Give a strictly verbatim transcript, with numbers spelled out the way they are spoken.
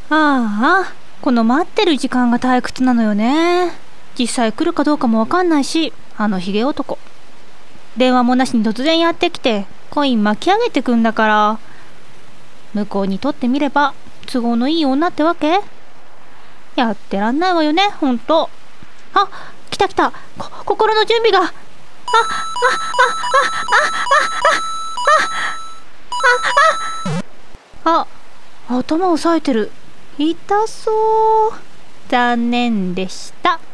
ああ、この待ってる時間が退屈なのよね。実際来るかどうかもわかんないし、あのヒゲ男。電話もなしに突然やってきて、コイン巻き上げてくんだから。向こうにとってみれば、都合のいい女ってわけ？やってらんないわよね、ほんと。あ、来た来た。こ、心の準備が。あ、あ、あ、あ、あ、あ、あ、あ、あ、あ、頭を押さえてる。痛そう。残念でした。